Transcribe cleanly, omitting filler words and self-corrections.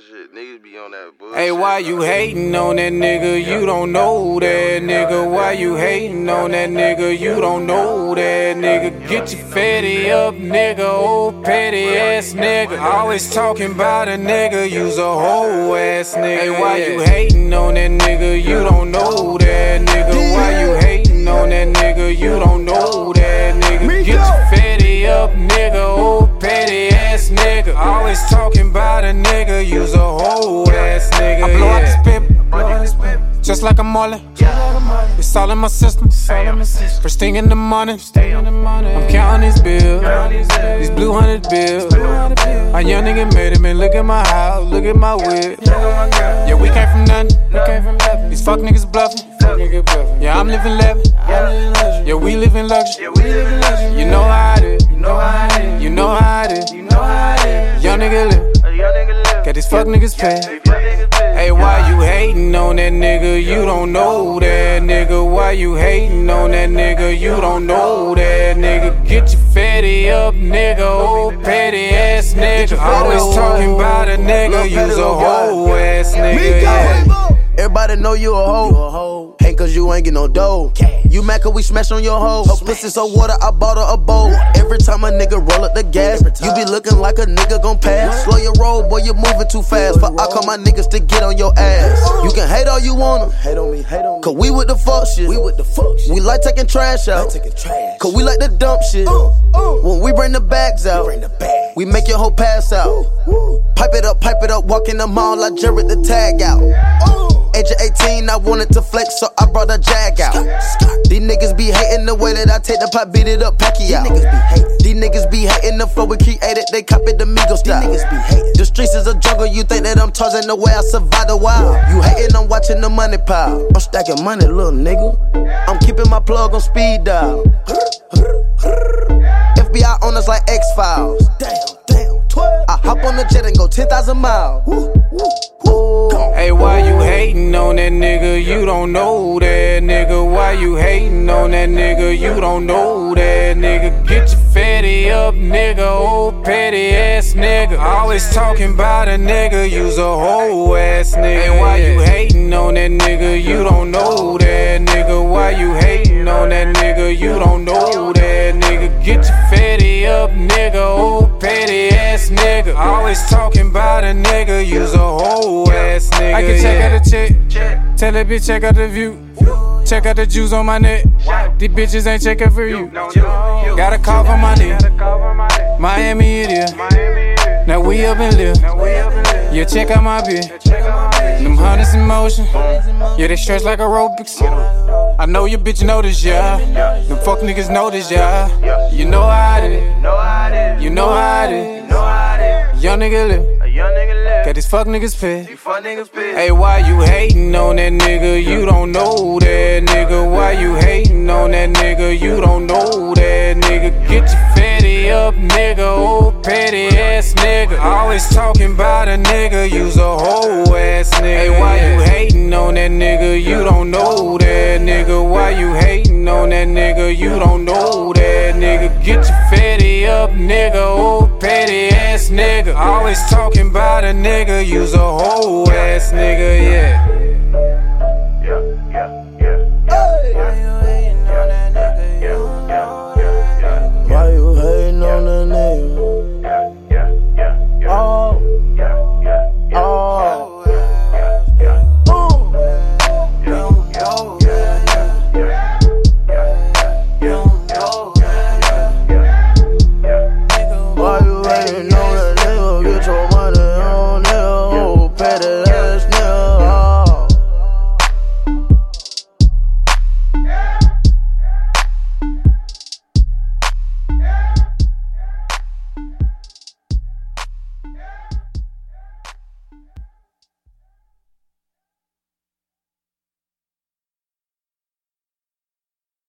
bullshit. Niggas be on that bullshit. Hey, why you hating on that nigga? You don't know that nigga. Why you hating on that nigga? You don't know that nigga. Get your fatty up, nigga. Old petty ass nigga. Always talking about a nigga. You's a whole ass nigga. Hey, why you hating on that nigga? You don't know that nigga. Why you hating on that nigga? You don't know that nigga. Get your fatty up, nigga. Old petty ass nigga. Always talking about a nigga. You's a whole ass nigga. I blow out this paper, just like a Marlin. It's all in my system. First thing in the morning, I'm counting these bills, these blue 100 bills. A young nigga made it, man. Look at my house, look at my whip. Yeah, we came from nothing. These fuck niggas bluffing. Yeah, I'm living lavish. Yeah, we live in luxury. You know how it is. You know how it is. Young nigga live. Got these fuck niggas paid. Hey, why you hating on that nigga? You don't know that nigga. Why you hating on that nigga? You don't know that nigga. Get your fatty up, nigga. Old petty ass nigga. Always talking about a nigga. You's a whole ass nigga. Yeah. Everybody know you a hoe. Hate cause you ain't get no dough. You mad cause we smash on your hoe. Pussy so water, I bought her a bowl. Every time a nigga roll up the gas, you be looking like a nigga gon' pass. Slow your roll, boy, you moving too fast. But I call my niggas to get on your ass. You can hate all you wanna. Hate on me. Cause we with the fuck shit. We like taking trash out. Cause we like to dump shit. When we bring the bags out, we make your whole pass out. Pipe it up, walk in the mall, I Jared the tag out. Age of 18, I wanted to flex, so I brought a Jag out. These niggas be hating the way that I take the pot, beat it up, Packy out. These niggas be hating the flow we created, they copied the Migos style. The streets is a jungle, you think that I'm Tarzan the way I survive the wild. You hating, I'm watching the money pile. I'm stacking money, little nigga. I'm keeping my plug on speed dial. FBI on us like X-Files. I hop on the jet and go 10,000 miles. Hey, why you hating on that nigga? You don't know that nigga. Why you hating on that nigga? You don't know that nigga. Get your fatty up, nigga. Old petty ass nigga. Always talking about a nigga. You's a whole ass nigga. Hey, why you hating on that nigga? You don't know that nigga. Why you hating on that nigga? You don't know that nigga. Get your fatty up, nigga. Old petty ass nigga. Always talking about a nigga. You's a whole ass nigga. I can check out the check. Tell that bitch check out the view. Check out the juice on my neck. These bitches ain't checking for you. Got a call from my nigga. Miami it is. Now we up and live. Yeah, check out my bitch. Them hundreds in motion. Yeah, they stretch like aerobics. I know your bitch know this, yeah. Them fuck niggas know this, yeah. You know how it is. You know how it is. Young nigga live. Got these fuck niggas paid. Hey, why you hating on that nigga? You don't know that nigga. Why you hating on that nigga? You don't know that nigga. Get your fatty up, nigga. Old petty ass nigga. Always talking about a nigga. You's a whole ass nigga. Hey, why you hating on that nigga? You don't know that nigga. Why you hating on that nigga? You don't know that nigga. Get your fatty up, nigga. Old petty ass nigga. Always talking about a nigga. You's a whole